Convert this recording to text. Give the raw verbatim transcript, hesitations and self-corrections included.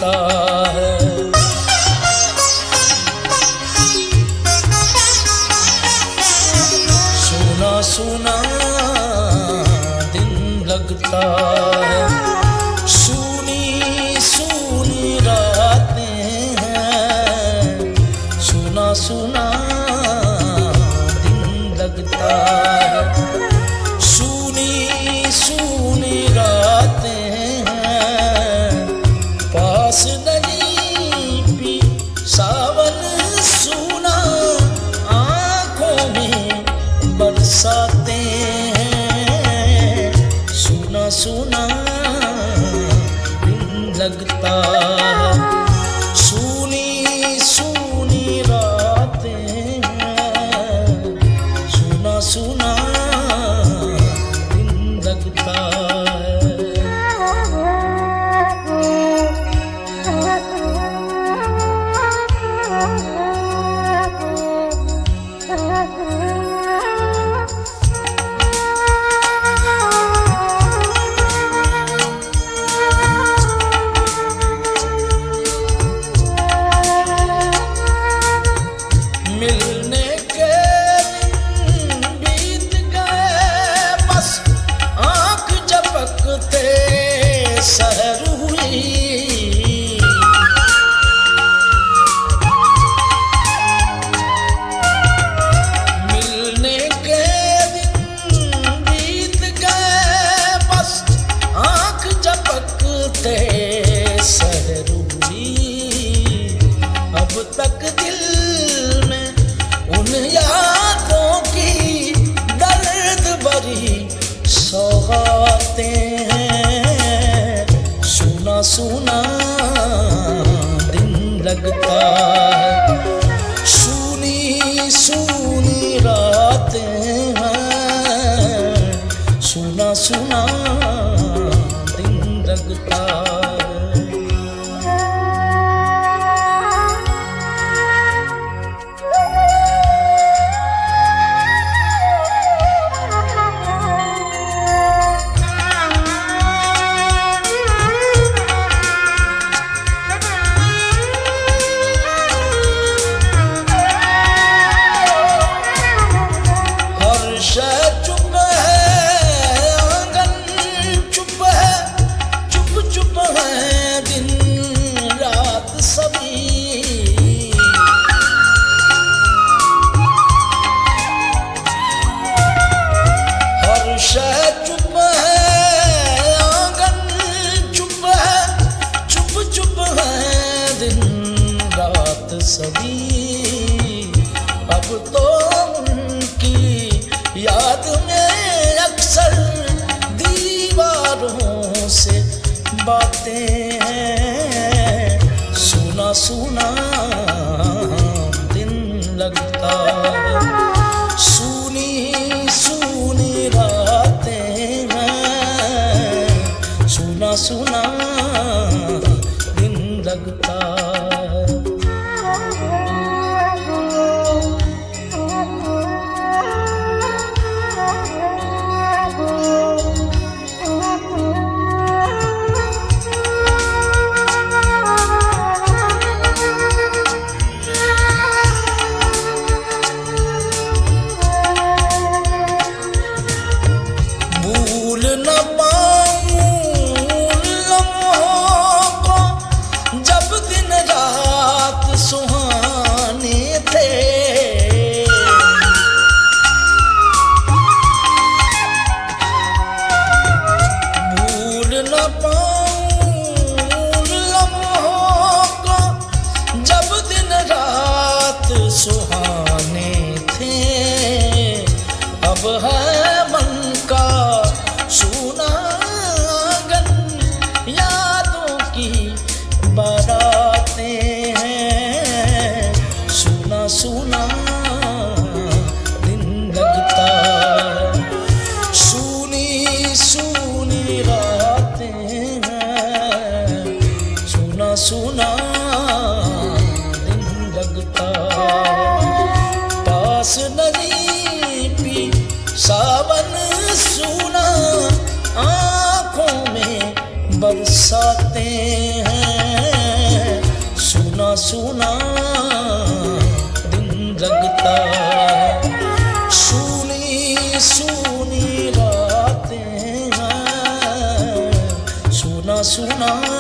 लगता है। सुना सुना दिन लगता है, सुनी सुनी रातें हैं, सुना सुना दिन लगता है, सुनी सुनी रातें हैं, पास नहीं पी सावन सुना आंखों में बरसाते हैं, सुना सुना दिन लगता है, सुनी सुनी रातें हैं, सुना सुना दिन लगता है। मिलने के दिन बीत गए, बस आँख झपकते सहर हुई, मिलने के दिन बीत गए, बस आँख झपकते सहर हुई, अब तक दिल में उन यादों की दर्द भरी सौगातें हैं, सुना सुना दिन लगता है, सुनी सुनी रातें हैं, सुना सुना दिन लगता है। चुप है आंगन, चुप है, चुप चुप है दिन रात सभी, हर शय चुप है आंगन, चुप है, चुप चुप है दिन रात सभी, अब तो उनकी याद में अक्सर दीवारों से बातें हैं, सुना सुना दिन लगता है, सुनी सुनी रातें हैं, सुना सुना दिन लगता है। भूल न पाऊं लम्हों को जब दिन रात सुहाने थे, भूल न पाऊं लम्हों को जब दिन रात सुहाने थे, अब है मन का सुना आंगन, यादों की बारातें हैं, सुना सुना दिन लगता है, सुनी सुनी रातें हैं, सुना सुना दिन लगता है, पास नहीं पी सावन सुना आँखों में बरसाते हैं, सुना दिन लगता है, सूनी सूनी रातें हैं, सुना सुना